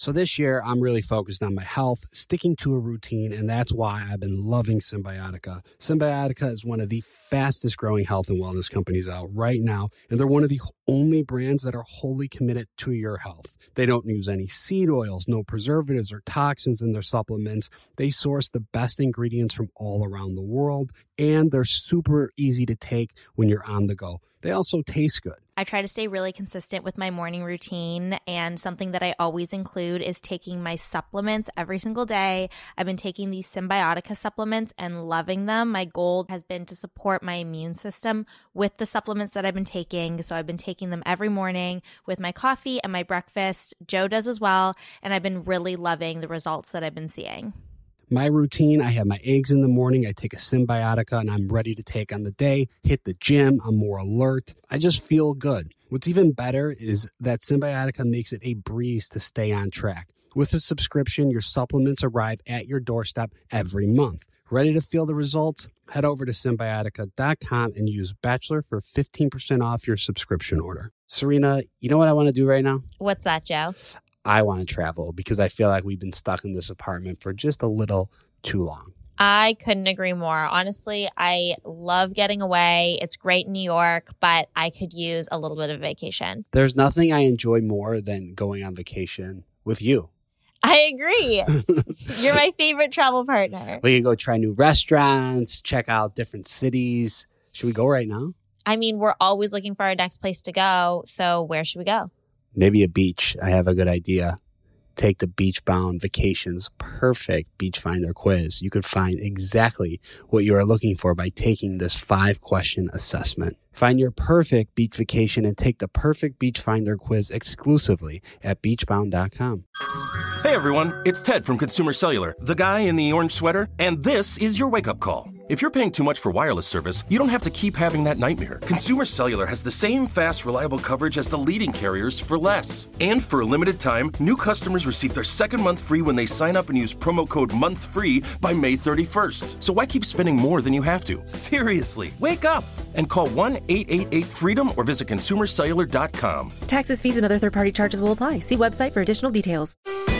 So this year, I'm really focused on my health, sticking to a routine, and that's why I've been loving Symbiotica. Symbiotica is one of the fastest growing health and wellness companies out right now, and they're one of the only brands that are wholly committed to your health. They don't use any seed oils, no preservatives or toxins in their supplements. They source the best ingredients from all around the world, and they're super easy to take when you're on the go. They also taste good. I try to stay really consistent with my morning routine, and something that I always include is taking my supplements every single day. I've been taking these Symbiotica supplements and loving them. My goal has been to support my immune system with the supplements that I've been taking. So I've been taking them every morning with my coffee and my breakfast. Joe does as well, and I've been really loving the results that I've been seeing. My routine, I have my eggs in the morning, I take a Symbiotica, and I'm ready to take on the day, hit the gym, I'm more alert. I just feel good. What's even better is that Symbiotica makes it a breeze to stay on track. With a subscription, your supplements arrive at your doorstep every month. Ready to feel the results? Head over to Symbiotica.com and use Bachelor for 15% off your subscription order. Serena, you know what I want to do right now? What's that, Joe? I want to travel because I feel like we've been stuck in this apartment for just a little too long. I couldn't agree more. Honestly, I love getting away. It's great in New York, but I could use a little bit of vacation. There's nothing I enjoy more than going on vacation with you. I agree. You're my favorite travel partner. We can go try new restaurants, check out different cities. Should we go right now? I mean, we're always looking for our next place to go. So where should we go? Maybe a beach. I have a good idea. Take the Beachbound Vacations Perfect Beach Finder quiz. You could find exactly what you are looking for by taking this 5-question assessment. Find your perfect beach vacation and take the Perfect Beach Finder quiz exclusively at beachbound.com. Hey everyone, it's Ted from Consumer Cellular, the guy in the orange sweater, and this is your wake-up call. If you're paying too much for wireless service, you don't have to keep having that nightmare. Consumer Cellular has the same fast, reliable coverage as the leading carriers for less. And for a limited time, new customers receive their second month free when they sign up and use promo code MONTHFREE by May 31st. So why keep spending more than you have to? Seriously, wake up and call 1-888-FREEDOM or visit consumercellular.com. Taxes, fees, and other third-party charges will apply. See website for additional details.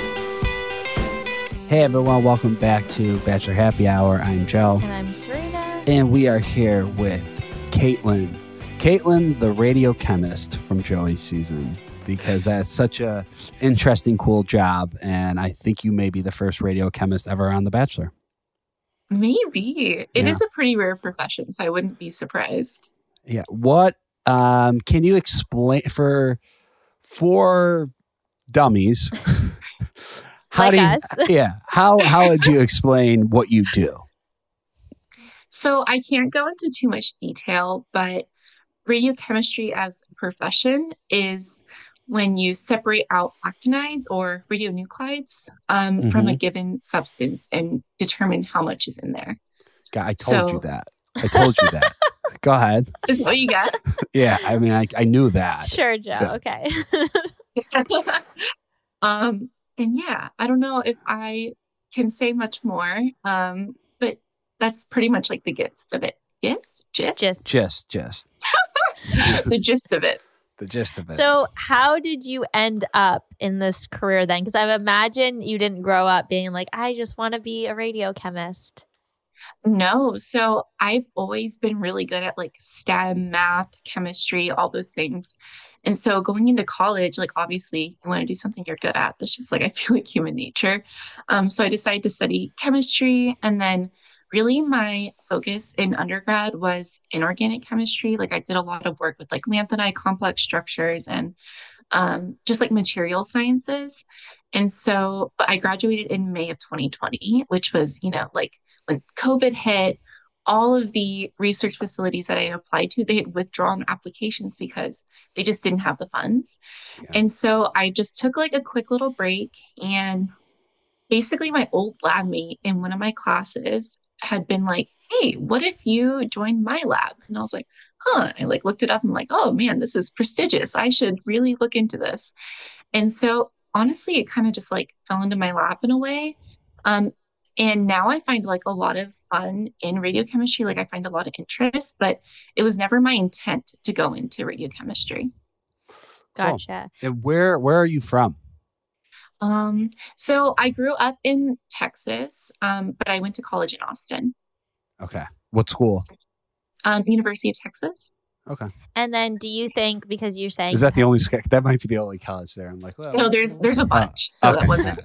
Hey everyone, welcome back to Bachelor Happy Hour. I'm Joe. And I'm Serena. And we are here with Caitlin. Caitlin, the radio chemist from Joey's season, because that's such a interesting, cool job. And I think you may be the first radio chemist ever on The Bachelor. Maybe. It is a pretty rare profession, so I wouldn't be surprised. Yeah. What can you explain for dummies? How would you explain what you do? So I can't go into too much detail, but radiochemistry as a profession is when you separate out actinides or radionucleides from a given substance and determine how much is in there. God, I told you that. Go ahead. Is what you guessed? Yeah, I mean, I knew that. Sure, Joe. Yeah. Okay. And yeah, I don't know if I can say much more, but that's pretty much like the gist of it. Gist. The gist of it. The gist of it. So how did you end up in this career then? Because I imagine you didn't grow up being like, I just want to be a radio chemist. No. So I've always been really good at like STEM, math, chemistry, all those things. And so going into college, like obviously you want to do something you're good at. That's just like, I feel like human nature. So I decided to study chemistry, and then really my focus in undergrad was inorganic chemistry. Like I did a lot of work with like lanthanide complex structures and just like material sciences. And so, but I graduated in May of 2020, which was, like when COVID hit. All of the research facilities that I applied to, they had withdrawn applications because they just didn't have the funds. Yeah. And so I just took like a quick little break, and basically my old lab mate in one of my classes had been like, hey, what if you joined my lab? And I was like, huh. I like looked it up and I'm like, oh man, this is prestigious. I should really look into this. And so honestly, it kind of just like fell into my lap in a way. And now I find like a lot of fun in radiochemistry. Like I find a lot of interest, but it was never my intent to go into radiochemistry. Gotcha. And where are you from? So I grew up in Texas, but I went to college in Austin, Okay. What school? University of Texas. Okay. And then do you think, because you're saying Is that the only that might be the only college there? I'm like, well, No, there's a bunch, so okay. that wasn't.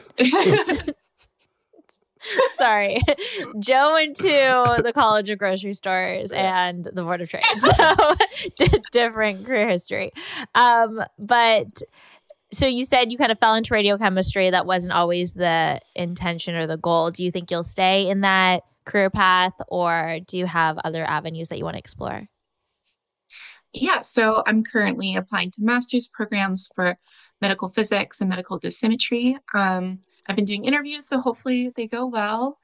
sorry, Joe went to the College of Grocery Stores and the Board of Trade, so different career history. But so you said you kind of fell into radiochemistry. That wasn't always the intention or the goal. Do you think you'll stay in that career path, or do you have other avenues that you want to explore? Yeah, so I'm currently applying to master's programs for medical physics and medical dosimetry. I've been doing interviews, so hopefully they go well.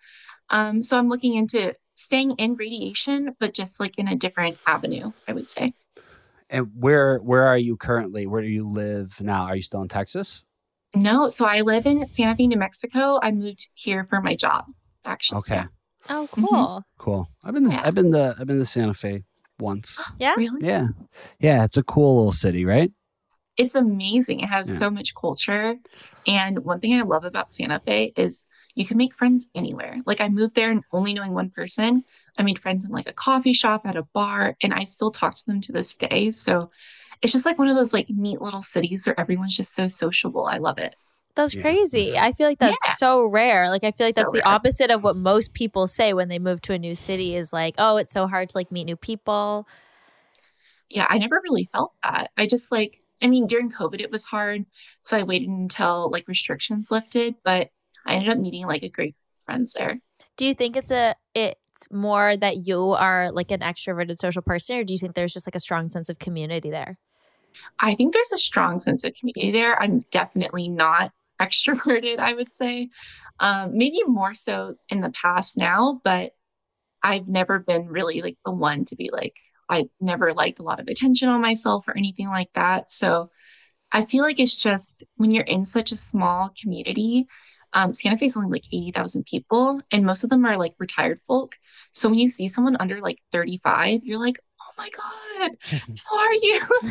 So I'm looking into staying in radiation, but just like in a different avenue, I would say. And where are you currently? Where do you live now? Are you still in Texas? No, so I live in Santa Fe, New Mexico. I moved here for my job, actually. Okay. Yeah. Oh, cool. Cool. I've Yeah. been to Santa Fe once. Yeah. Really? Yeah. Yeah. It's a cool little city, right? It's amazing. It has Yeah. so much culture. And one thing I love about Santa Fe is you can make friends anywhere. Like I moved there and only knowing one person, I made friends in like a coffee shop, at a bar, and I still talk to them to this day. So it's just like one of those like neat little cities where everyone's just so sociable. I love it. That's Yeah, crazy. that's- I feel like that's Yeah. so rare. Like I feel like So that's the rare. opposite of what most people say when they move to a new city is like, oh, it's so hard to like meet new people. Yeah, I never really felt that. I just like, I mean, during COVID, it was hard. So I waited until like restrictions lifted, but I ended up meeting like a great group of friends there. Do you think it's more that you are like an extroverted social person, or do you think there's just like a strong sense of community there? I think there's a strong sense of community there. I'm definitely not extroverted, I would say. Maybe more so in the past now, but I've never been really like the one to be like, I never liked a lot of attention on myself or anything like that. So I feel like it's just when you're in such a small community, Santa Fe is only like 80,000 people, and most of them are like retired folk. So when you see someone under like 35, you're like, oh my God, how are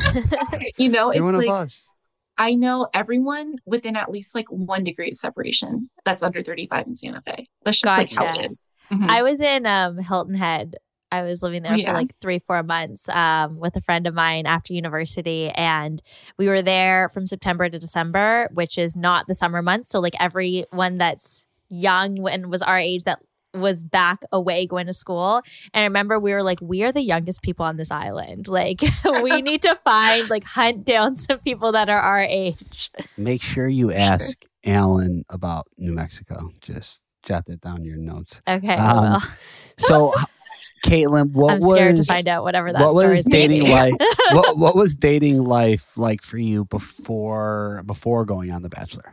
you? You know, You're it's one like, of us. I know everyone within at least like 1 degree of separation that's under 35 in Santa Fe. That's just like how Gotcha. it is. Mhm. I was in Hilton Head. I was living there Oh, for yeah. like 3-4 months with a friend of mine after university. And we were there from September to December, which is not the summer months. So like everyone that's young and was our age that was back away going to school. And I remember we were like, we are the youngest people on this island. Like we need to find like hunt down some people that are our age. Make sure you ask Alan about New Mexico. Just jot that down in your notes. Okay, I will. So, Caitlin, what I'm scared was to find out whatever that what story was is gonna dating be. life? What was dating life like for you before going on The Bachelor?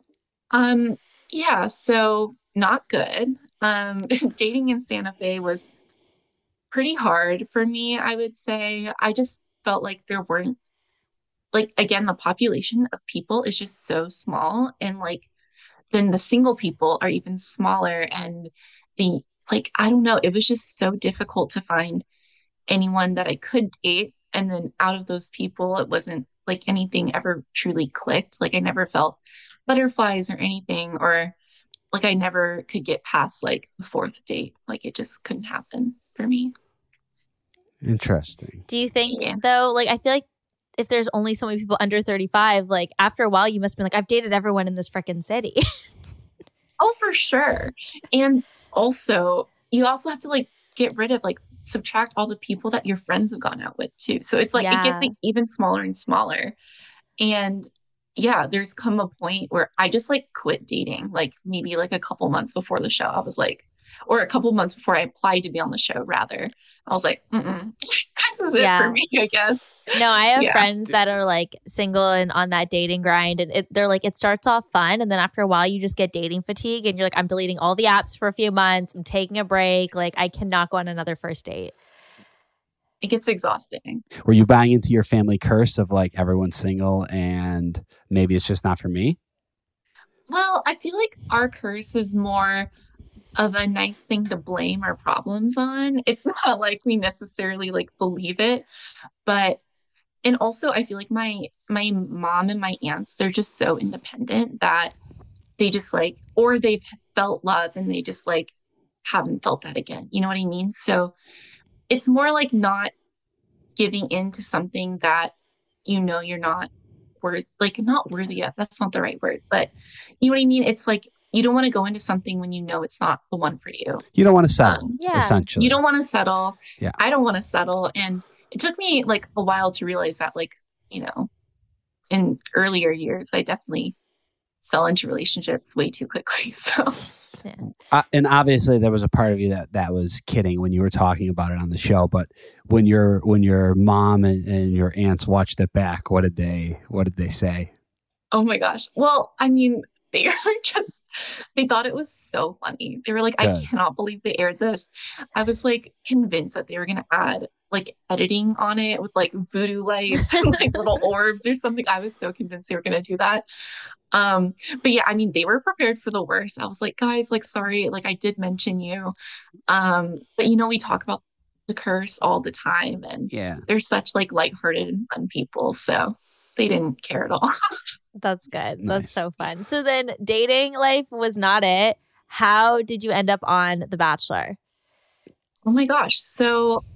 Yeah, so not good. Dating in Santa Fe was pretty hard for me, I would say. I just felt like there weren't, like, again, the population of people is just so small, and like then the single people are even smaller, and the like, I don't know, it was just so difficult to find anyone that I could date. And then out of those people, it wasn't like anything ever truly clicked. Like I never felt butterflies or anything, or like I never could get past like the fourth date. Like it just couldn't happen for me. Interesting. Do you think Yeah. though, like I feel like if there's only so many people under 35, like after a while you must be like, I've dated everyone in this freaking city. Oh, for sure. And also, you also have to like get rid of like subtract all the people that your friends have gone out with too. So it's like it gets Yeah. like even smaller and smaller. And yeah, there's come a point where I just like quit dating, like maybe like a couple months before the show. I was like, or a couple months before I applied to be on the show, rather. I was like, this is it Yeah. for me, I guess. No, I have Yeah. friends that are like single and on that dating grind, and they're like, it starts off fun, and then after a while, you just get dating fatigue, and you're like, I'm deleting all the apps for a few months. I'm taking a break. Like, I cannot go on another first date. It gets exhausting. Were you buying into your family curse of like everyone's single and maybe it's just not for me? Well, I feel like our curse is more of a nice thing to blame our problems on. It's not like we necessarily like believe it, but And also I feel like my mom and my aunts, they're just so independent that they just like, or they've felt love and they just like haven't felt that again. You know what I mean? So it's more like not giving in to something that you know you're not not worthy of. That's not the right word, but you know what I mean? It's like you don't want to go into something when you know it's not the one for you. You don't want to settle, Yeah. essentially. You don't want to settle. Yeah. I don't want to settle. And it took me like a while to realize that, like, you know, in earlier years, I definitely fell into relationships way too quickly. So, and obviously there was a part of you that was kidding when you were talking about it on the show. But when your mom and your aunts watched it back, what did they say? oh my gosh. Well, I mean, they thought it was so funny. They were like, Good. I cannot believe they aired this. I was like convinced that they were going to add like editing on it with like voodoo lights and like little orbs or something. I was so convinced they were going to do that. But yeah, I mean, they were prepared for the worst. I was like, guys, like, sorry, like I did mention you. But you know, we talk about the curse all the time and they're such like lighthearted and fun people. So they didn't care at all. That's good. Nice. That's so fun. So then dating life was not it. How did you end up on The Bachelor? Oh my gosh. So,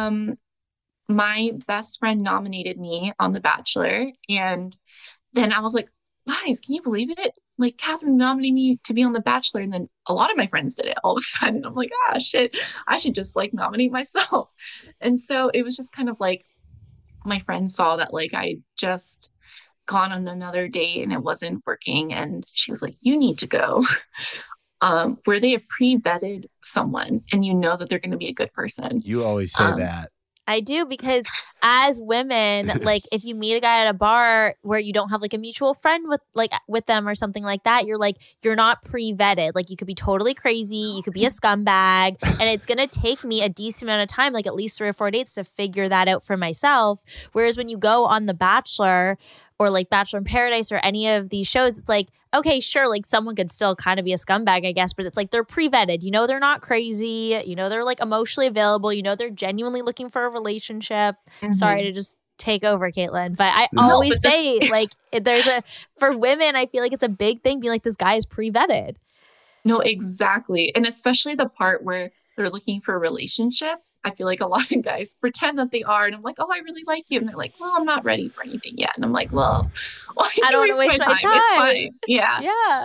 my best friend nominated me on The Bachelor. And then I was like, guys, can you believe it? Like Catherine nominated me to be on The Bachelor. And then a lot of my friends did it all of a sudden. I'm like, shit, I should just like nominate myself. And so it was just kind of like my friend saw that like I just gone on another date and it wasn't working. And she was like, you need to go. Where they have pre-vetted someone and you know that they're going to be a good person. You always say that. I do, because as women, like if you meet a guy at a bar where you don't have like a mutual friend with them or something like that, you're not pre-vetted. Like you could be totally crazy, you could be a scumbag, and it's gonna take me a decent amount of time, like at least 3 or 4 dates, to figure that out for myself. Whereas when you go on The Bachelor or like Bachelor in Paradise or any of these shows, it's like, okay, sure, like someone could still kind of be a scumbag, I guess, but it's like they're pre-vetted. You know, they're not crazy. You know, they're like emotionally available. You know, they're genuinely looking for a relationship. Mm-hmm. Sorry to just take over, Caitlin, but I always say like for women, I feel like it's a big thing being like, this guy is pre-vetted. No, exactly. And especially the part where they're looking for a relationship. I feel like a lot of guys pretend that they are. And I'm like, oh, I really like you. And they're like, well, I'm not ready for anything yet. And I'm like, well, why did you waste my time? It's fine. Yeah.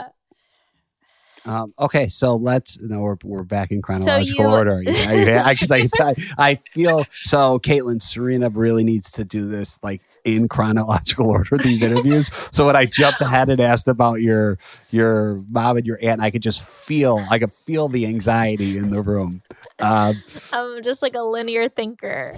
Yeah. Okay, so we're back in chronological order. Because I feel so. Caitlin, Serena really needs to do this like in chronological order, these interviews. So when I jumped ahead and asked about your mom and your aunt, I could feel the anxiety in the room. I'm just like a linear thinker.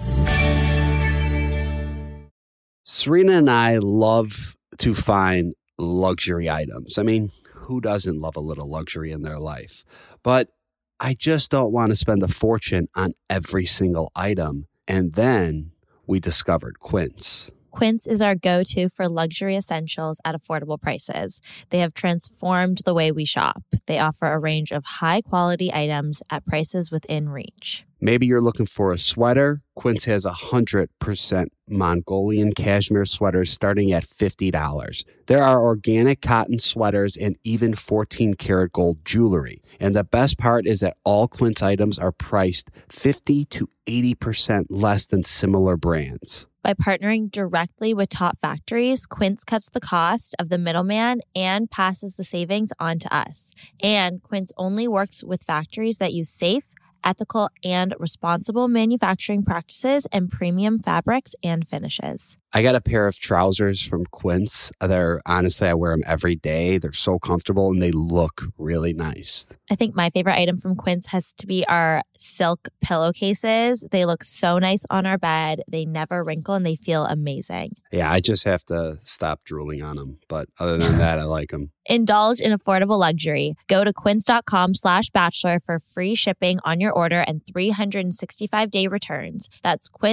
Serena and I love to find luxury items. I mean, who doesn't love a little luxury in their life? But I just don't want to spend a fortune on every single item. And then we discovered Quince. Quince is our go-to for luxury essentials at affordable prices. They have transformed the way we shop. They offer a range of high-quality items at prices within reach. Maybe you're looking for a sweater. Quince has 100% Mongolian cashmere sweaters starting at $50. There are organic cotton sweaters and even 14-karat gold jewelry. And the best part is that all Quince items are priced 50 to 80% less than similar brands. By partnering directly with top factories, Quince cuts the cost of the middleman and passes the savings on to us. And Quince only works with factories that use safe, ethical, and responsible manufacturing practices and premium fabrics and finishes. I got a pair of trousers from Quince. Honestly, I wear them every day. They're so comfortable and they look really nice. I think my favorite item from Quince has to be our silk pillowcases. They look so nice on our bed. They never wrinkle and they feel amazing. Yeah, I just have to stop drooling on them. But other than that, I like them. Indulge in affordable luxury. Go to quince.com/bachelor for free shipping on your order and 365-day returns. That's quince,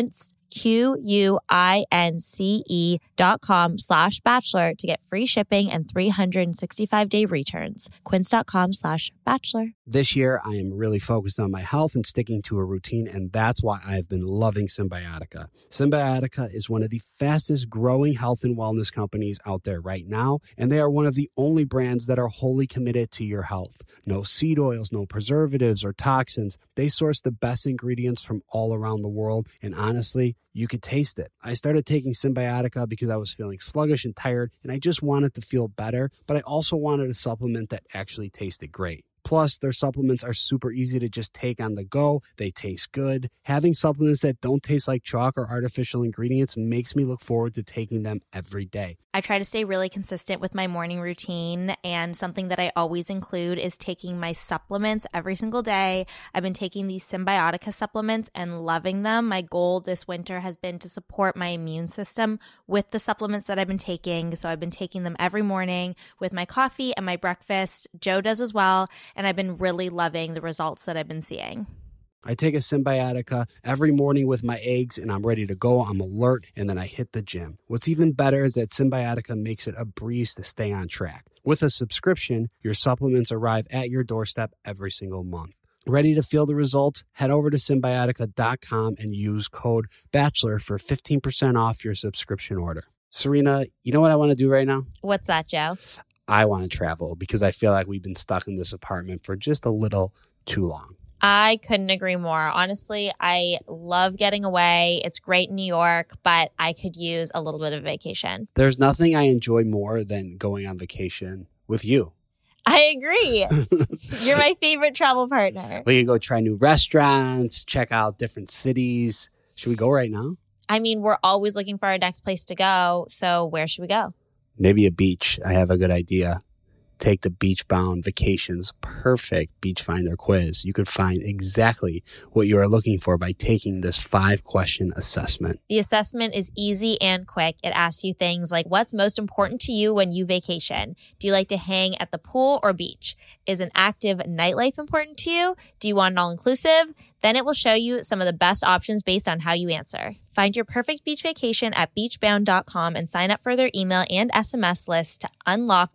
QUINCE.com/bachelor to get free shipping and 365-day returns. Quince.com/bachelor. This year, I am really focused on my health and sticking to a routine, and that's why I've been loving Symbiotica. Symbiotica is one of the fastest growing health and wellness companies out there right now, and they are one of the only brands that are wholly committed to your health. No seed oils, no preservatives or toxins. They source the best ingredients from all around the world, and honestly, you could taste it. I started taking Symbiotica because I was feeling sluggish and tired, and I just wanted to feel better, but I also wanted a supplement that actually tasted great. Plus, their supplements are super easy to just take on the go. They taste good. Having supplements that don't taste like chalk or artificial ingredients makes me look forward to taking them every day. I try to stay really consistent with my morning routine, and something that I always include is taking my supplements every single day. I've been taking these Symbiotica supplements and loving them. My goal this winter has been to support my immune system with the supplements that I've been taking. So I've been taking them every morning with my coffee and my breakfast. Joe does as well, and I've been really loving the results that I've been seeing. I take a Symbiotica every morning with my eggs, and I'm ready to go. I'm alert, and then I hit the gym. What's even better is that Symbiotica makes it a breeze to stay on track. With a subscription, your supplements arrive at your doorstep every single month. Ready to feel the results? Head over to Symbiotica.com and use code BACHELOR for 15% off your subscription order. Serena, you know what I want to do right now? What's that, Joe? I want to travel because I feel like we've been stuck in this apartment for just a little too long. I couldn't agree more. Honestly, I love getting away. It's great in New York, but I could use a little bit of vacation. There's nothing I enjoy more than going on vacation with you. I agree. You're my favorite travel partner. We can go try new restaurants, check out different cities. Should we go right now? I mean, we're always looking for our next place to go. So where should we go? Maybe a beach. I have a good idea. Take the Beachbound Vacations Perfect Beach Finder quiz. You could find exactly what you are looking for by taking this 5-question assessment. The assessment is easy and quick. It asks you things like, what's most important to you when you vacation? Do you like to hang at the pool or beach? Is an active nightlife important to you? Do you want an all-inclusive? Then it will show you some of the best options based on how you answer. Find your perfect beach vacation at beachbound.com and sign up for their email and SMS list to unlock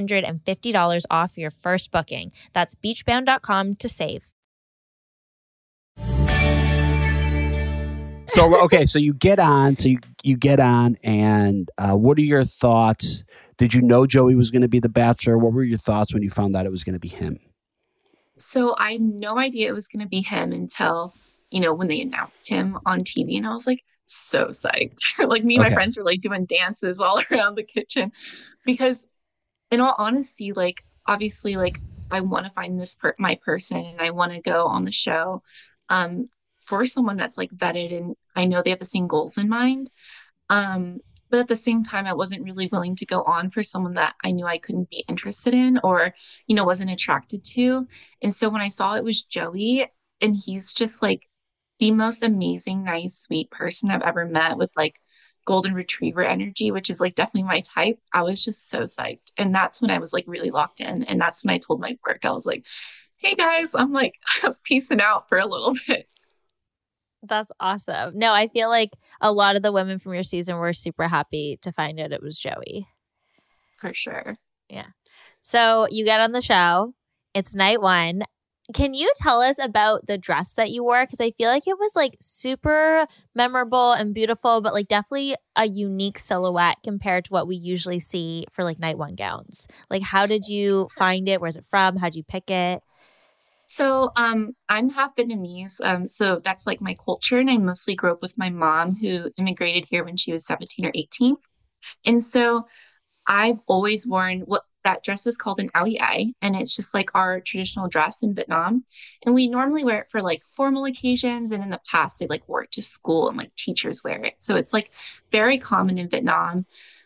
$150 off your first booking. That's beachbound.com to save. So you get on, and what are your thoughts? Did you know Joey was going to be the Bachelor? What were your thoughts when you found out it was going to be him? So I had no idea it was going to be him until, when they announced him on TV, and I was like so psyched. Like me and my friends were like doing dances all around the kitchen because in all honesty, like obviously like I want to find this my person and I want to go on the show for someone that's like vetted and I know they have the same goals in mind. But at the same time, I wasn't really willing to go on for someone that I knew I couldn't be interested in or, wasn't attracted to. And so when I saw it was Joey, and he's just like the most amazing, nice, sweet person I've ever met with like golden retriever energy, which is like definitely my type. I was just so psyched. And that's when I was like really locked in. And that's when I told my work, I was like, hey guys, I'm like peacing out for a little bit. That's awesome. No, I feel like a lot of the women from your season were super happy to find out it was Joey. For sure. Yeah. So you get on the show. It's night one. Can you tell us about the dress that you wore? Because I feel like it was like super memorable and beautiful, but like definitely a unique silhouette compared to what we usually see for like night one gowns. Like how did you find it? Where's it from? How'd you pick it? So I'm half Vietnamese. So that's like my culture. And I mostly grew up with my mom who immigrated here when she was 17 or 18. And so I've always worn what that dress is called an áo dài. And it's just like our traditional dress in Vietnam. And we normally wear it for like formal occasions. And in the past, they like wore it to school and like teachers wear it. So it's like very common in Vietnam.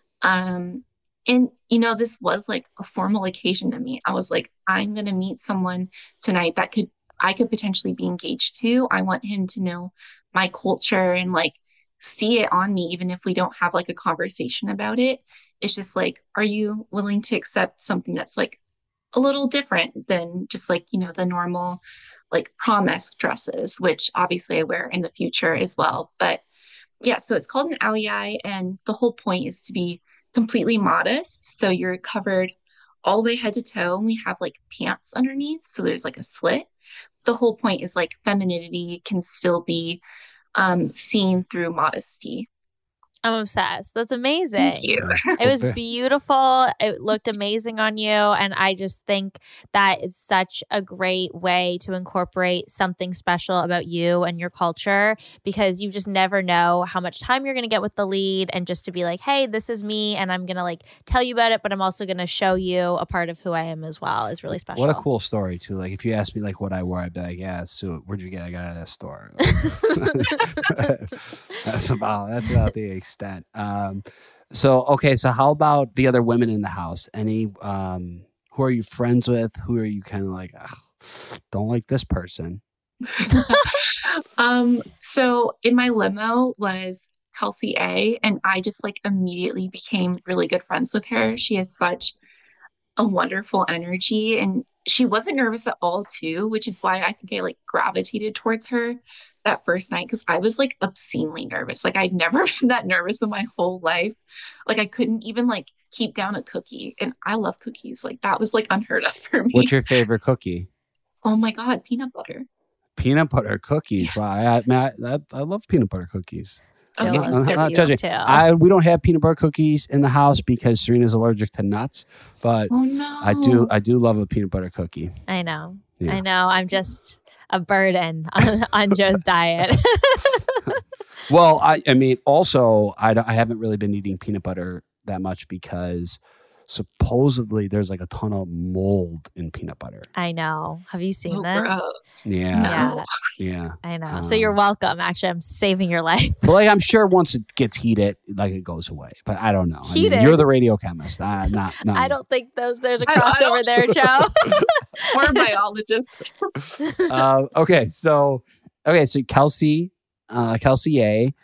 And, this was like a formal occasion to me. I was like, I'm going to meet someone tonight that I could potentially be engaged to. I want him to know my culture and like see it on me, even if we don't have like a conversation about it. It's just like, are you willing to accept something that's like a little different than just like, the normal like prom-esque dresses, which obviously I wear in the future as well. But Yeah, so it's called an alii, and the whole point is to be completely modest. So you're covered all the way head to toe, and we have like pants underneath. So there's like a slit. The whole point is like femininity can still be seen through modesty. I'm obsessed. That's Thank amazing. you. It was Okay. beautiful. It looked amazing on you. And I just think that is such a great way to incorporate something special about you and your culture, because you just never know how much time you're going to get with the lead, and just to be like, hey, this is me. And I'm going to like tell you about it, but I'm also going to show you a part of who I am as well is really special. What a cool story too. Like if you asked me like what I wore, I'd be like, yeah, so where'd you get it? I got it at a store. that's about the extent. So how about the other women in the house? Any who are you friends with? Who are you kind of like, don't like this person? So in my limo was Kelsey A, and I just like immediately became really good friends with her. She has such a wonderful energy, and she wasn't nervous at all too, which is why I think I like gravitated towards her that first night, because I was like obscenely nervous. Like I'd never been that nervous in my whole life. Like I couldn't even like keep down a cookie, and I love cookies. Like that was like unheard of for me. What's your favorite cookie? Oh my God, peanut butter. Peanut butter cookies. Wow, I love peanut butter cookies. Okay, Jill I'm loves not cookies judging. too. We don't have peanut butter cookies in the house because Serena's allergic to nuts, but Oh no. I do love a peanut butter cookie. I know. Yeah. I know. I'm just a burden on Joe's diet. Well, I mean, also, I haven't really been eating peanut butter that much because supposedly there's like a ton of mold in peanut butter. I know. Have you seen Oh, this? gross. Yeah. No. Yeah. I know. So you're Um, welcome. Actually, I'm saving your life. But like, I'm sure once it gets heated, like it goes away. But I don't know. I mean, Heated? you're the radio chemist. Not. I don't think there's a I don't- crossover there, Joe. Or a biologist. Okay. So Kelsey A.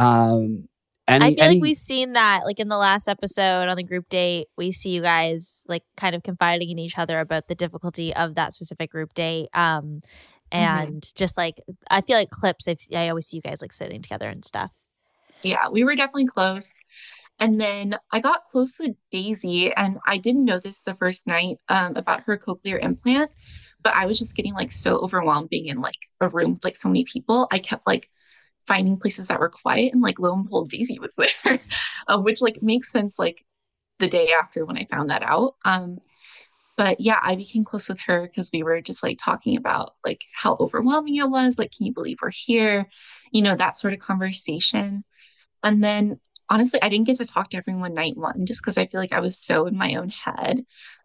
I feel like we've seen that like in the last episode on the group date. We see you guys like kind of confiding in each other about the difficulty of that specific group date. And just like I feel like clips, I always see you guys like sitting together and stuff. Yeah, we were definitely close. And then I got close with Daisy, and I didn't know this the first night about her cochlear implant, but I was just getting like so overwhelmed being in like a room with like so many people. I kept like finding places that were quiet, and like lo and behold, Daisy was there, which like makes sense like the day after when I found that out. But yeah, I became close with her because we were just like talking about like how overwhelming it was. Like, can you believe we're here? You know, that sort of conversation. And then honestly, I didn't get to talk to everyone night one just because I feel like I was so in my own head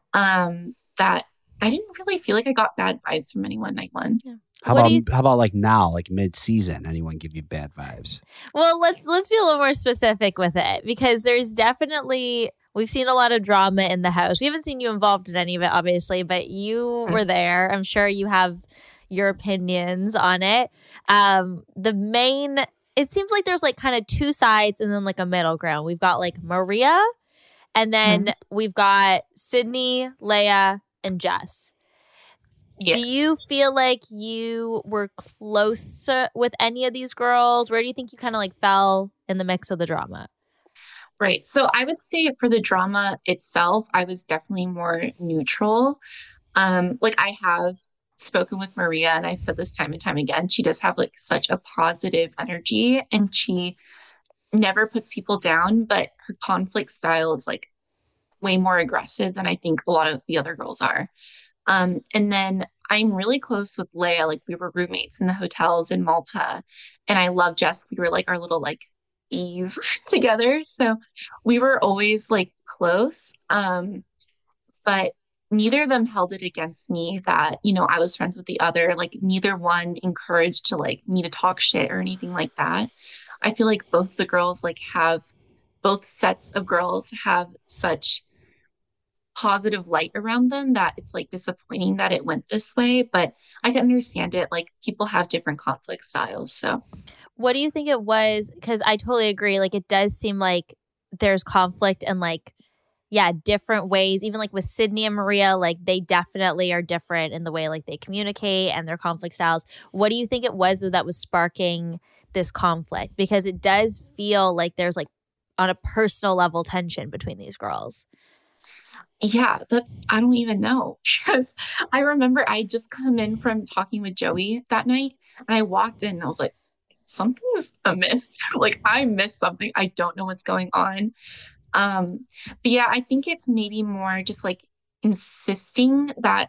that I didn't really feel like I got bad vibes from anyone night one. How What do you about how about like now, like mid-season? Anyone give you bad vibes? Well, let's be a little more specific with it, because there's definitely we've seen a lot of drama in the house. We haven't seen you involved in any of it, obviously, but you were there. I'm sure you have your opinions on it. It seems like there's like kind of two sides and then like a middle ground. We've got like Maria, and then we've got Sydney, Leia, and Jess. Yes. Do you feel like you were close with any of these girls? Where do you think you kind of like fell in the mix of the drama? Right. So I would say for the drama itself, I was definitely more neutral. Like I have spoken with Maria, and I've said this time and time again, she does have like such a positive energy, and she never puts people down, but her conflict style is like way more aggressive than I think a lot of the other girls are. And then I'm really close with Leia. Like we were roommates in the hotels in Malta, and I love Jess. We were like our little like E's together. So we were always like close. But neither of them held it against me that, you know, I was friends with the other. Like neither one encouraged to like me to talk shit or anything like that. I feel like both the girls like have both sets of girls have such positive light around them that it's like disappointing that it went this way, but I can understand it. Like people have different conflict styles. So What do you think it was? Because I totally agree. Like it does seem like there's conflict and like, yeah, different ways. Even like with Sydney and Maria, like they definitely are different in the way like they communicate and their conflict styles. What do you think it was that was sparking this conflict? Because it does feel like there's like on a personal level tension between these girls. Yeah, I don't even know. Because I remember I just come in from talking with Joey that night, and I walked in and I was like, something's amiss. Like I missed something. I don't know what's going on. But yeah, I think it's maybe more just like insisting that,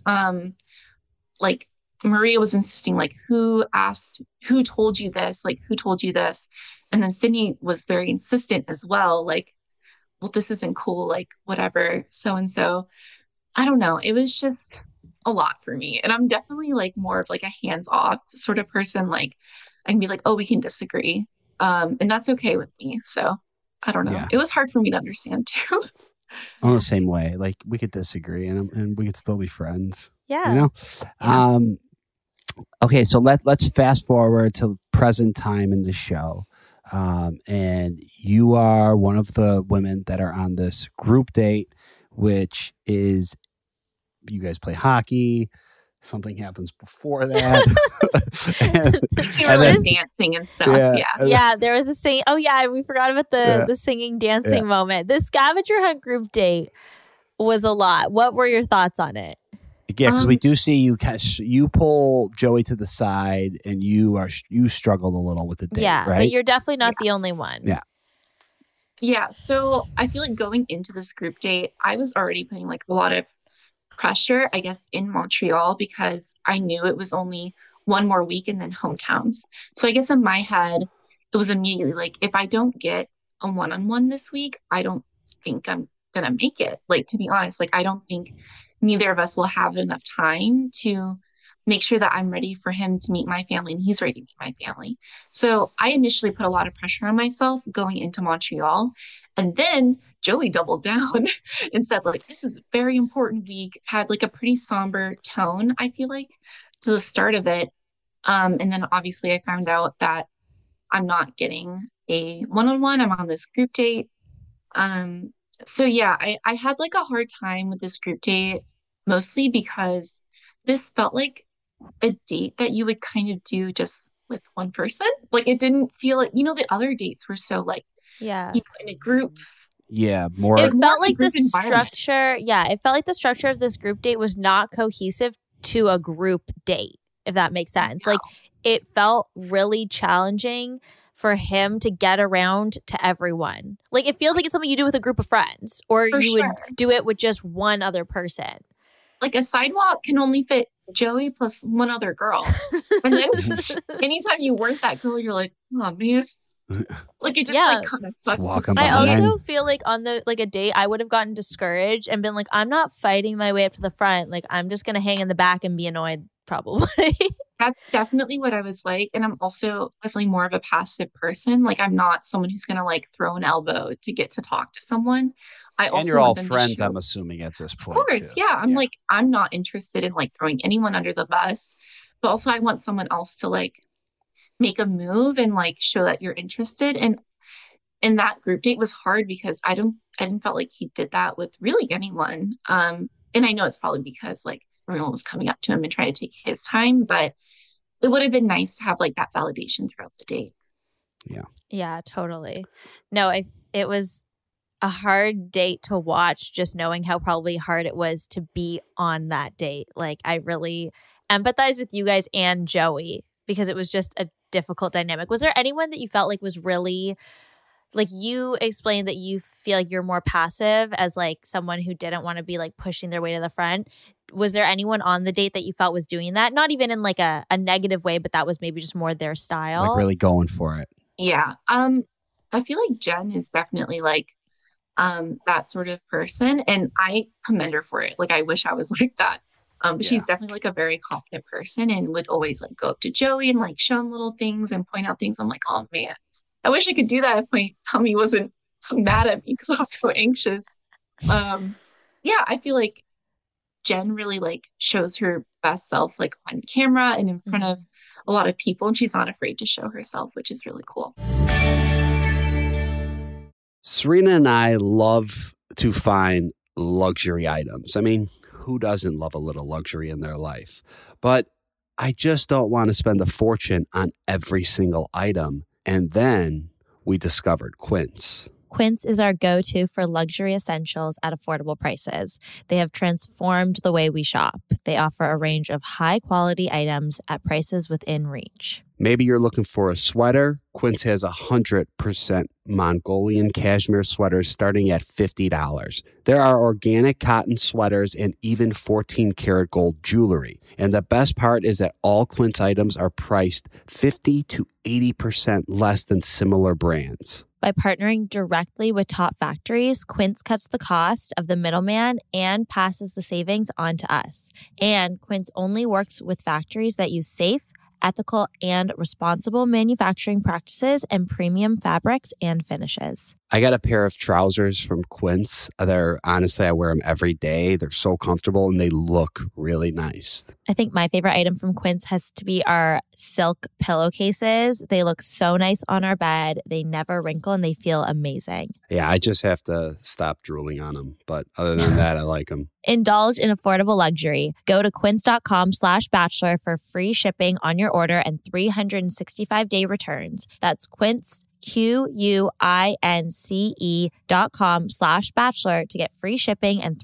like Maria was insisting, like, who told you this? Like, who told you this? And then Sydney was very insistent as well. Like, well, this isn't cool. Like, whatever, so and so. I don't know. It was just a lot for me. And I'm definitely like more of like a hands off sort of person. Like, I can be like, oh, we can disagree. And that's okay with me. So I don't know. Yeah. It was hard for me to understand too. I'm the same way. Like we could disagree and we could still be friends. Yeah. You know? Yeah. Okay, so let's fast forward to present time in the show. And you are one of the women that are on this group date, which is you guys play hockey. Something happens before that. You were like dancing and stuff. Yeah, there was a sing. Oh yeah, we forgot about the singing, dancing moment. The scavenger hunt group date was a lot. What were your thoughts on it? Yeah, because we do see you pull Joey to the side, and you struggled a little with the date. Yeah, right? But you're definitely not the only one. Yeah. Yeah. So I feel like going into this group date, I was already putting like a lot of pressure, I guess, in Montreal because I knew it was only one more week and then hometowns. So I guess in my head, it was immediately like, if I don't get a one-on-one this week, I don't think I'm going to make it. Like, to be honest, like, I don't think neither of us will have enough time to make sure that I'm ready for him to meet my family and he's ready to meet my family. So I initially put a lot of pressure on myself going into Montreal. And then Joey doubled down and said, like, this is a very important week, had like a pretty somber tone, I feel like, to the start of it. And then obviously I found out that I'm not getting a one-on-one. I'm on this group date. So yeah, I had like a hard time with this group date, mostly because this felt like a date that you would kind of do just with one person. Like it didn't feel like, the other dates were so like, in a group. Yeah, more. It felt like like the structure. Yeah, it felt like the structure of this group date was not cohesive to a group date, if that makes sense. No. Like it felt really challenging for him to get around to everyone. Like it feels like it's something you do with a group of friends, or For you sure. would do it with just one other person. Like a sidewalk can only fit Joey plus one other girl. And then anytime you weren't that girl, you're like, oh man. Like it just like kind of sucked. I also feel like on the like a date, I would have gotten discouraged and been like, I'm not fighting my way up to the front. Like I'm just gonna hang in the back and be annoyed probably. That's definitely what I was like. And I'm also definitely more of a passive person. Like I'm not someone who's gonna like throw an elbow to get to talk to someone. And you're all friends, I'm assuming, at this point. Of course, yeah. I'm not interested in like throwing anyone under the bus, but also I want someone else to like make a move and like show that you're interested. And that group date was hard because I didn't felt like he did that with really anyone. And I know it's probably because like everyone was coming up to him and trying to take his time, but it would have been nice to have like that validation throughout the date. Yeah, totally. No, it was a hard date to watch, just knowing how probably hard it was to be on that date. Like I really empathize with you guys and Joey because it was just a difficult dynamic. Was there anyone that you felt like was really, like you explained that you feel like you're more passive as like someone who didn't want to be like pushing their way to the front? Was there anyone on the date that you felt was doing that? Not even in like a negative way, but that was maybe just more their style. Like really going for it. Yeah. I feel like Jen is definitely like that sort of person, and I commend her for it. Like I wish I was like that. But she's definitely like a very confident person and would always like go up to Joey and like show him little things and point out things. I'm like, oh man, I wish I could do that if my tummy wasn't mad at me because I was so anxious. Yeah, I feel like Jen really like shows her best self like on camera and in front of a lot of people, and she's not afraid to show herself, which is really cool. Serena and I love to find luxury items. I mean, who doesn't love a little luxury in their life? But I just don't want to spend a fortune on every single item. And then we discovered Quince. Quince is our go-to for luxury essentials at affordable prices. They have transformed the way we shop. They offer a range of high-quality items at prices within reach. Maybe you're looking for a sweater. Quince has 100% Mongolian cashmere sweaters starting at $50. There are organic cotton sweaters and even 14 karat gold jewelry. And the best part is that all Quince items are priced 50 to 80% less than similar brands. By partnering directly with top factories, Quince cuts the cost of the middleman and passes the savings on to us. And Quince only works with factories that use safe, ethical, and responsible manufacturing practices and premium fabrics and finishes. I got a pair of trousers from Quince. Honestly, I wear them every day. They're so comfortable and they look really nice. I think my favorite item from Quince has to be our silk pillowcases. They look so nice on our bed. They never wrinkle and they feel amazing. Yeah, I just have to stop drooling on them. But other than that, I like them. Indulge in affordable luxury. Go to quince.com/bachelor for free shipping on your order and 365-day returns. That's Quince, QUINCE.com/bachelor to get free shipping and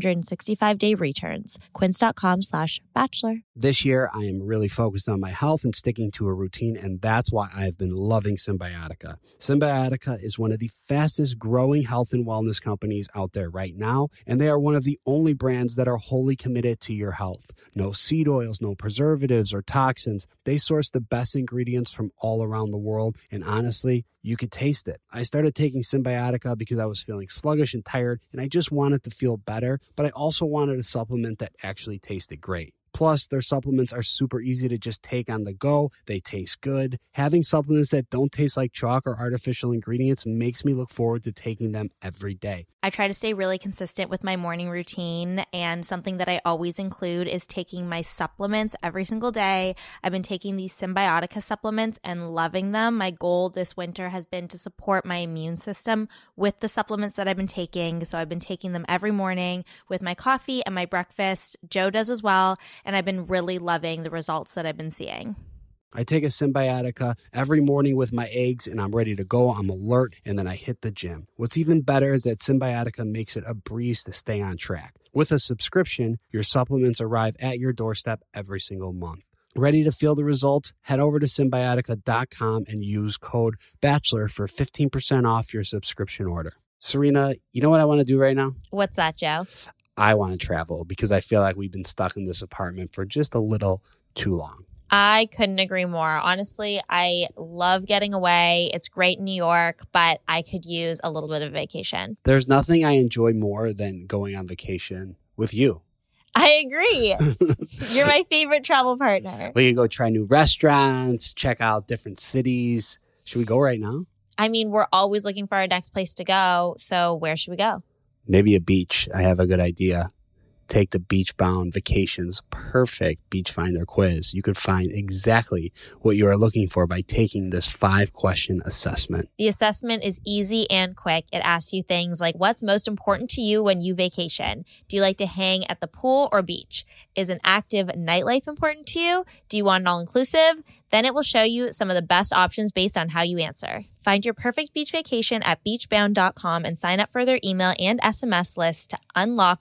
365-day returns. Quince.com/bachelor. This year, I am really focused on my health and sticking to a routine, and that's why I've been loving Symbiotica. Symbiotica is one of the fastest growing health and wellness companies out there right now, and they are one of the only brands that are wholly committed to your health. No seed oils, no preservatives or toxins. They source the best ingredients from all around the world, and honestly, you could taste it. I started taking Symbiotica because I was feeling sluggish and tired, and I just wanted to feel better, but I also wanted a supplement that actually tasted great. Plus, their supplements are super easy to just take on the go. They taste good. Having supplements that don't taste like chalk or artificial ingredients makes me look forward to taking them every day. I try to stay really consistent with my morning routine, and something that I always include is taking my supplements every single day. I've been taking these Symbiotica supplements and loving them. My goal this winter has been to support my immune system with the supplements that I've been taking. So I've been taking them every morning with my coffee and my breakfast. Joe does as well. And I've been really loving the results that I've been seeing. I take a Symbiotica every morning with my eggs and I'm ready to go. I'm alert and then I hit the gym. What's even better is that Symbiotica makes it a breeze to stay on track. With a subscription, your supplements arrive at your doorstep every single month. Ready to feel the results? Head over to Symbiotica.com and use code BACHELOR for 15% off your subscription order. Serena, you know what I want to do right now? What's that, Joe? I want to travel because I feel like we've been stuck in this apartment for just a little too long. I couldn't agree more. Honestly, I love getting away. It's great in New York, but I could use a little bit of vacation. There's nothing I enjoy more than going on vacation with you. I agree. You're my favorite travel partner. We can go try new restaurants, check out different cities. Should we go right now? I mean, we're always looking for our next place to go. So where should we go? Maybe a beach. I have a good idea. Take the Beachbound Vacations Perfect Beach Finder quiz. You could find exactly what you are looking for by taking this 5-question assessment. The assessment is easy and quick. It asks you things like, what's most important to you when you vacation? Do you like to hang at the pool or beach? Is an active nightlife important to you? Do you want an all-inclusive? Then it will show you some of the best options based on how you answer. Find your perfect beach vacation at beachbound.com and sign up for their email and SMS list to unlock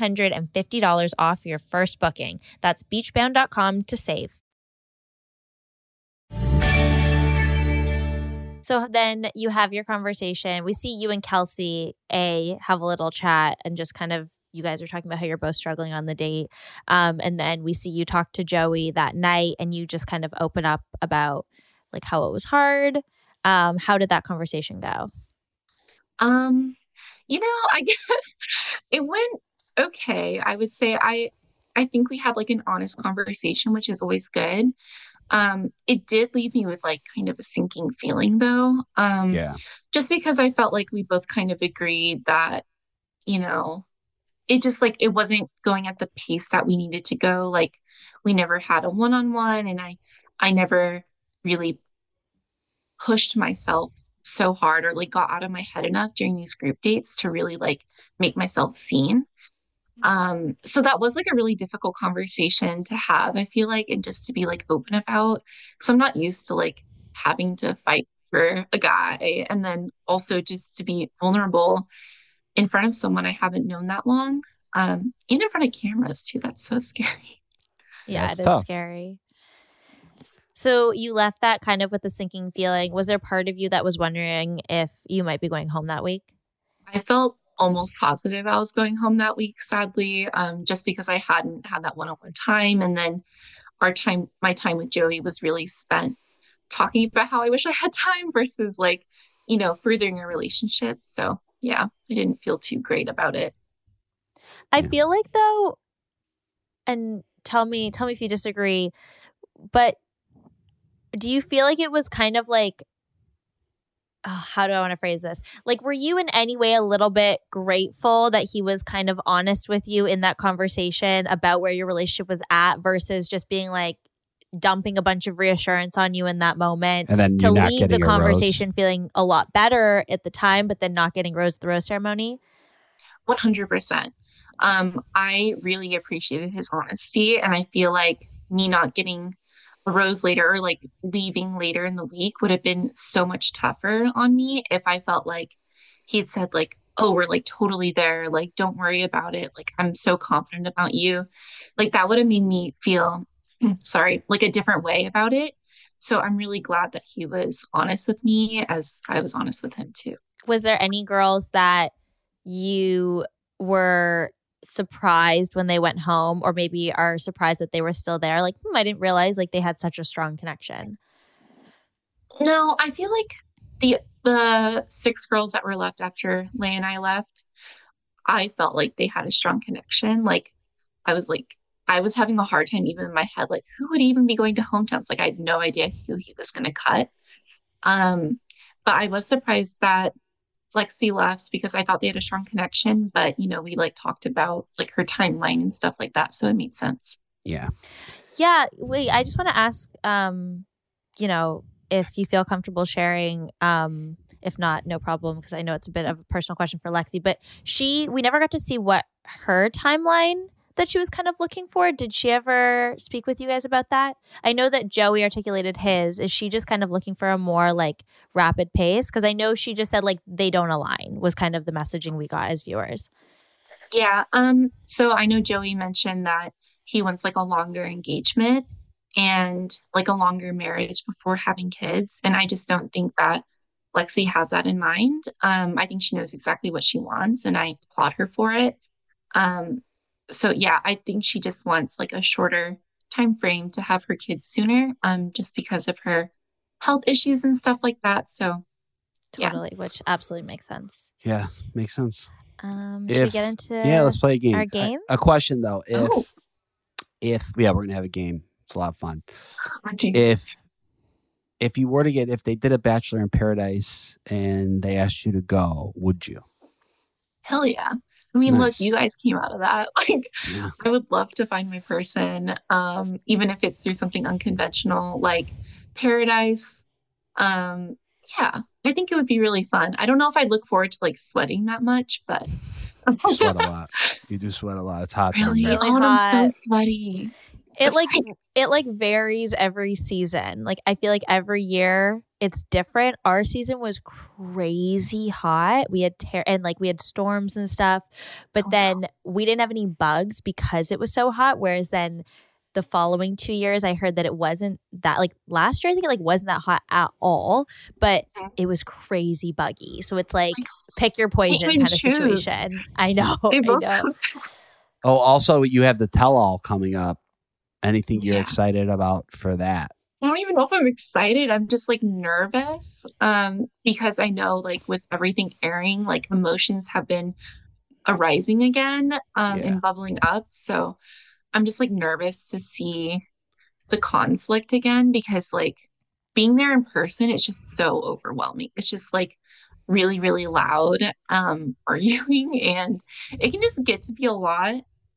$150 off your first booking. That's beachbound.com to save. So then you have your conversation. We see you and Kelsey have a little chat and just kind of, you guys are talking about how you're both struggling on the date. And then we see you talk to Joey that night and you just kind of open up about like how it was hard. How did that conversation go? I guess it went okay. I would say I think we had like an honest conversation, which is always good. It did leave me with like kind of a sinking feeling though. Just because I felt like we both kind of agreed that, it just like, it wasn't going at the pace that we needed to go. Like we never had a one-on-one and I never really pushed myself so hard or like got out of my head enough during these group dates to really like make myself seen. So that was like a really difficult conversation to have, I feel like, and just to be like open about, because I'm not used to like having to fight for a guy and then also just to be vulnerable in front of someone I haven't known that long. And in front of cameras too. That's so scary. Yeah, That's it is tough. scary. So you left that kind of with a sinking feeling. Was there part of you that was wondering if you might be going home that week? I felt almost positive I was going home that week, sadly, just because I hadn't had that one-on-one time. And then my time with Joey was really spent talking about how I wish I had time versus like, furthering a relationship. So yeah, I didn't feel too great about it. I Yeah. feel like though, and tell me if you disagree, but do you feel like it was kind of like, how do I want to phrase this? Like, were you in any way a little bit grateful that he was kind of honest with you in that conversation about where your relationship was at versus just being like dumping a bunch of reassurance on you in that moment And then to you not leave the getting a rose. conversation feeling a lot better at the time, but then not getting rose at the rose ceremony? 100%. I really appreciated his honesty, and I feel like me not getting a rose later or like leaving later in the week would have been so much tougher on me if I felt like he had said like, "Oh, we're like totally there. Like, don't worry about it. Like, I'm so confident about you." Like that would have made me feel, sorry, like a different way about it. So I'm really glad that he was honest with me as I was honest with him too. Was there any girls that you were surprised when they went home, or maybe are surprised that they were still there? Like, I didn't realize like they had such a strong connection. No, I feel like the six girls that were left after Lay and I left, I felt like they had a strong connection. Like I was having a hard time even in my head, like who would even be going to hometowns? Like I had no idea who he was gonna cut. Um, but I was surprised that Lexi left because I thought they had a strong connection, but we like talked about like her timeline and stuff like that. So it made sense. Yeah. Yeah, wait, I just want to ask if you feel comfortable sharing, if not, no problem, because I know it's a bit of a personal question for Lexi, but we never got to see what her timeline that she was kind of looking for. Did she ever speak with you guys about that? I know that Joey articulated his. Is she just kind of looking for a more like rapid pace? Because I know she just said like they don't align was kind of the messaging we got as viewers. Yeah. So I know Joey mentioned that he wants like a longer engagement and like a longer marriage before having kids. And I just don't think that Lexi has that in mind. I think she knows exactly what she wants and I applaud her for it. So yeah, I think she just wants like a shorter time frame to have her kids sooner, just because of her health issues and stuff like that. So yeah. Totally, which absolutely makes sense. Yeah. Makes sense. Should we get into let's play a game. our game? A question though. Oh. If we're gonna have a game. It's a lot of fun. Oh, geez. If you were to if they did a Bachelor in Paradise and they asked you to go, would you? Hell yeah. I mean, Nice. look, you guys came out of that. Like, Yeah. I would love to find my person, even if it's through something unconventional like Paradise. Yeah, I think it would be really fun. I don't know if I'd look forward to like sweating that much, but You sweat a lot. You do sweat a lot. It's hot. down really, there. really oh, I'm so hot. sweaty. It like varies every season. Like I feel like every year it's different. Our season was crazy hot. We had we had storms and stuff, but then we didn't have any bugs because it was so hot. Whereas then the following 2 years, I heard that it wasn't that like last year. I think it like wasn't that hot at all, but it was crazy buggy. So it's like pick your poison even kind of choose. situation. I know. They I both know. sound- Oh, also you have the tell-all coming up. Anything you're Yeah. excited about for that? I don't even know if I'm excited. I'm just like nervous, because I know like with everything airing, like emotions have been arising again, Yeah. and bubbling up. So I'm just like nervous to see the conflict again because like being there in person, it's just so overwhelming. It's just like really, really loud, arguing, and it can just get to be a lot.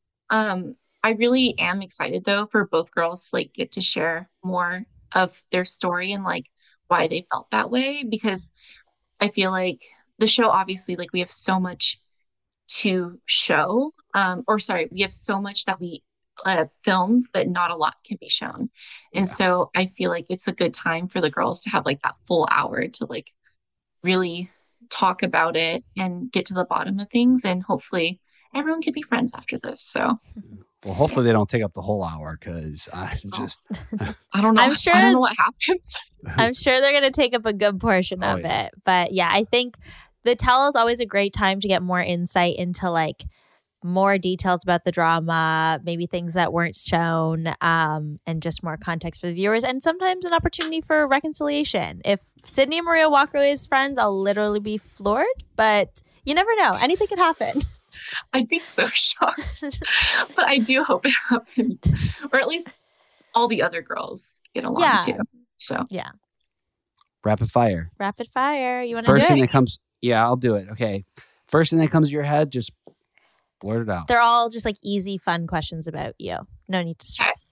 I really am excited though for both girls to like get to share more of their story and like why they felt that way because I feel like the show obviously like we have so much to show. We have so much that we filmed, but not a lot can be shown. And so I feel like it's a good time for the girls to have like that full hour to like really talk about it and get to the bottom of things. And hopefully everyone can be friends after this. So, well, hopefully they don't take up the whole hour because I just, I don't know. I'm sure, I don't know what happens. I'm sure they're going to take up a good portion of it. But yeah, I think the tell is always a great time to get more insight into like more details about the drama, maybe things that weren't shown, and just more context for the viewers, and sometimes an opportunity for reconciliation. If Sydney and Maria walk away as friends, I'll literally be floored, but you never know. Anything could happen. I'd be so shocked, but I do hope it happens, or at least all the other girls get along too. So yeah. Rapid fire. Rapid fire. You want to do it? First thing that comes, I'll do it. Okay. First thing that comes to your head, just blurt it out. They're all just like easy, fun questions about you. No need to stress.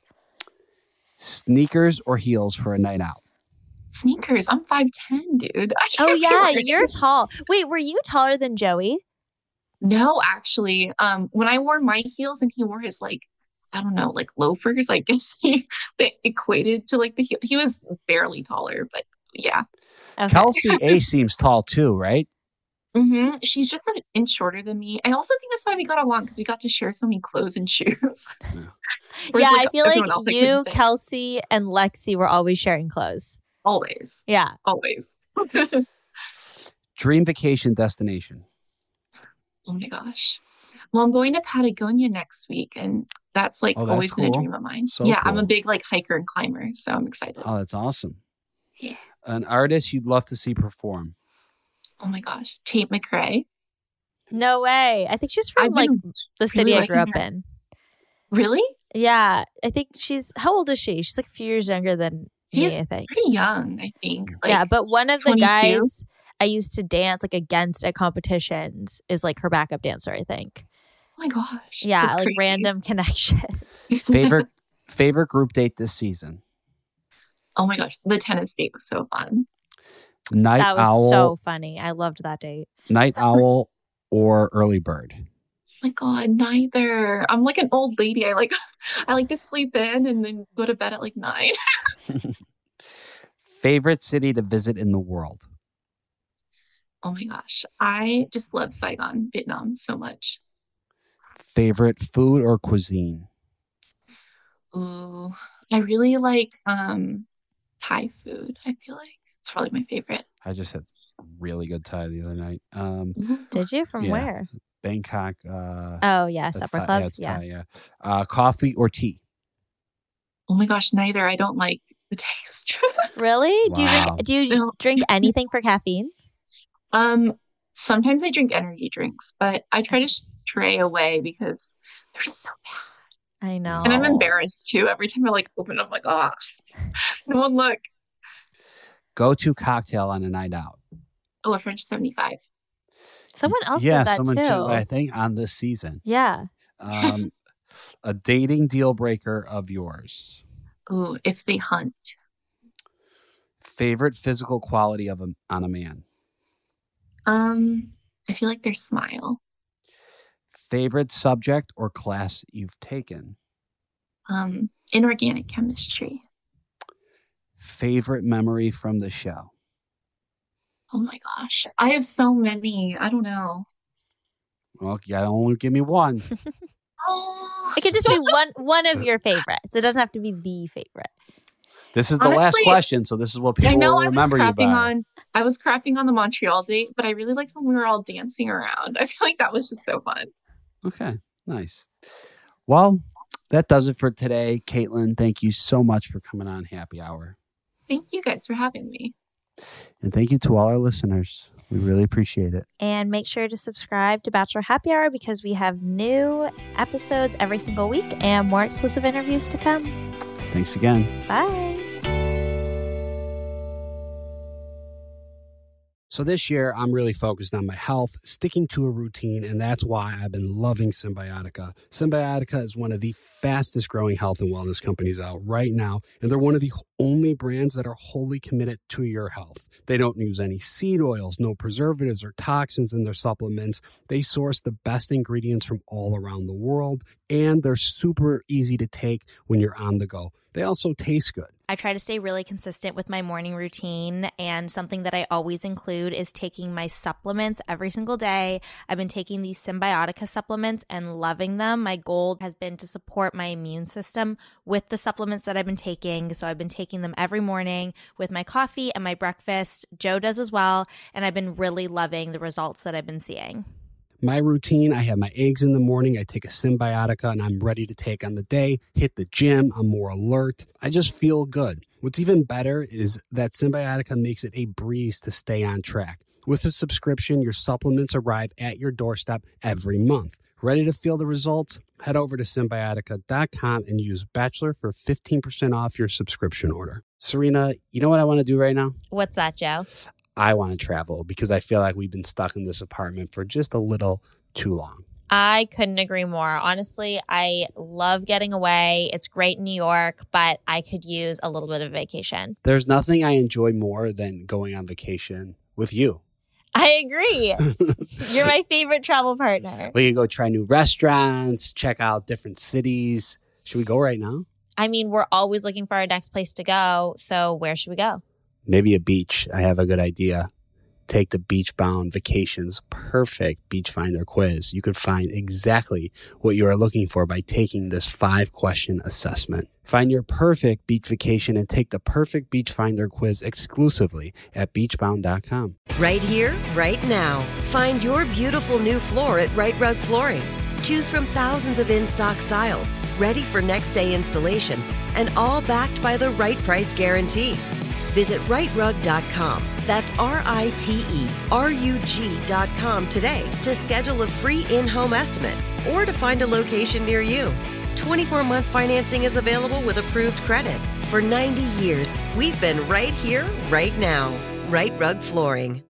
Sneakers or heels for a night out? Sneakers. I'm 5'10", dude. Oh yeah, you're tall. Wait, were you taller than Joey? No, actually. When I wore my heels and he wore his like, I don't know, like loafers, I guess they equated to like the heel. He was barely taller, but yeah. Okay. Kelsey A seems tall too, right? Mm-hmm. She's just an inch shorter than me. I also think that's why we got along, because we got to share so many clothes and shoes. Yeah, I feel like you, Kelsey, and Lexi were always sharing clothes. Always. Yeah. Always. Dream vacation destination. Oh my gosh. Well, I'm going to Patagonia next week, and that's like always been a dream of mine. So yeah, cool. I'm a big like hiker and climber, so I'm excited. Oh, that's awesome. Yeah. An artist you'd love to see perform. Oh my gosh, Tate McRae. No way. I think she's from like the city I grew up in. Really? Yeah. I think how old is she? She's like a few years younger than me, I think. Pretty young, I think. Like yeah, but one of 22? the guys I used to dance like against at competitions is like her backup dancer, I think. Oh my gosh. Yeah, that's like crazy. random connection. Favorite group date this season? Oh my gosh, the tennis date was so fun. That was so funny. I loved that date. Night owl or early bird? Oh my God, neither. I'm like an old lady. I like to sleep in and then go to bed at like 9. Favorite city to visit in the world? Oh my gosh, I just love Saigon, Vietnam so much. Favorite food or cuisine? Ooh, I really like Thai food. I feel like it's probably my favorite. I just had really good Thai the other night. Did you? From where? Bangkok. Oh yeah, Supper Club. Yeah. Coffee or tea? Oh my gosh, neither. I don't like the taste. Really? Wow. Do you drink anything for caffeine? Sometimes I drink energy drinks, but I try to stray away because they're just so bad. I know. And I'm embarrassed too. Every time I like open, I'm like, oh, no one look. Go-to cocktail on a night out? Oh, a French 75. Someone else said that someone too. I think on this season. Yeah. A dating deal breaker of yours? Ooh, if they hunt. Favorite physical quality on a man? I feel like their smile. Favorite subject or class you've taken? Inorganic chemistry. Favorite memory from the show? Oh my gosh. I have so many. I don't know. Well, you gotta only give me one. Oh. It could just be one of your favorites. It doesn't have to be the favorite. This is the last question, so this is what people will remember you by. I was crapping on the Montreal date, but I really liked when we were all dancing around. I feel like that was just so fun. Okay, nice. Well, that does it for today. Caitlin, thank you so much for coming on Happy Hour. Thank you guys for having me. And thank you to all our listeners. We really appreciate it. And make sure to subscribe to Bachelor Happy Hour because we have new episodes every single week and more exclusive interviews to come. Thanks again. Bye. So this year, I'm really focused on my health, sticking to a routine, and that's why I've been loving Symbiotica. Symbiotica is one of the fastest growing health and wellness companies out right now, and they're one of the only brands that are wholly committed to your health. They don't use any seed oils, no preservatives or toxins in their supplements. They source the best ingredients from all around the world, and they're super easy to take when you're on the go. They also taste good. I try to stay really consistent with my morning routine, and something that I always include is taking my supplements every single day. I've been taking these Symbiotica supplements and loving them. My goal has been to support my immune system with the supplements that I've been taking. So I've been taking them every morning with my coffee and my breakfast. Joe does as well, and I've been really loving the results that I've been seeing. My routine, I have my eggs in the morning, I take a Symbiotica, and I'm ready to take on the day, hit the gym, I'm more alert. I just feel good. What's even better is that Symbiotica makes it a breeze to stay on track. With a subscription, your supplements arrive at your doorstep every month. Ready to feel the results? Head over to Symbiotica.com and use Bachelor for 15% off your subscription order. Serena, you know what I want to do right now? What's that, Joe? I want to travel because I feel like we've been stuck in this apartment for just a little too long. I couldn't agree more. Honestly, I love getting away. It's great in New York, but I could use a little bit of vacation. There's nothing I enjoy more than going on vacation with you. I agree. You're my favorite travel partner. We can go try new restaurants, check out different cities. Should we go right now? I mean, we're always looking for our next place to go. So where should we go? Maybe a beach. I have a good idea. Take the Beachbound Vacations Perfect Beach Finder quiz. You could find exactly what you are looking for by taking this 5-question assessment. Find your perfect beach vacation and take the Perfect Beach Finder quiz exclusively at beachbound.com. Right here, right now. Find your beautiful new floor at Right Rug Flooring. Choose from thousands of in-stock styles, ready for next day installation, and all backed by the right price guarantee. Visit rightrug.com. That's RITERUG.com today to schedule a free in-home estimate or to find a location near you. 24-month financing is available with approved credit. For 90 years, we've been right here, right now. Right Rug Flooring.